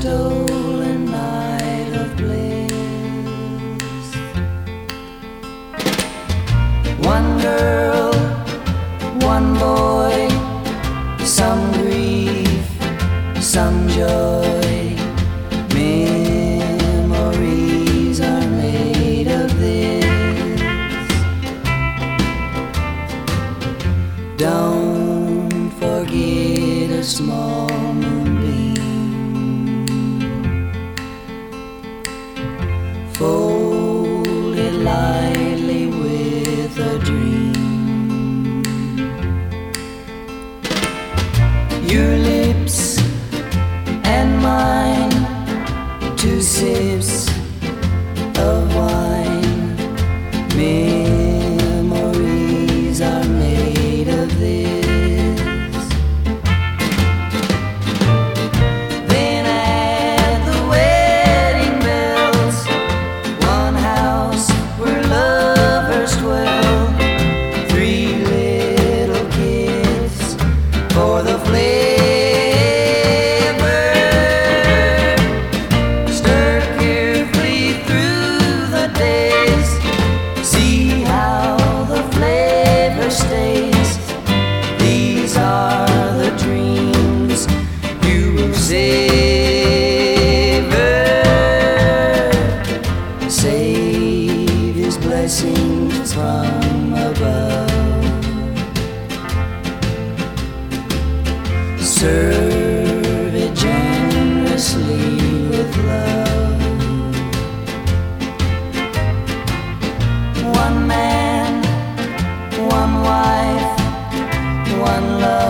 stolen night of bliss. One girl, one boy, some grief, some joy. Memories are made of this. Don't forget a small moonbeam, fold it lightly with a dream. Your lips and mine, two sips of wine. Memories are made of this. Then at the wedding bells, one house where lovers dwell, three little kids for the flavor. Stir carefully through the days, see how the flavor stays. These are the dreams you will savor. Save his blessings from above. Serve it generously with love. One man, one wife, one love.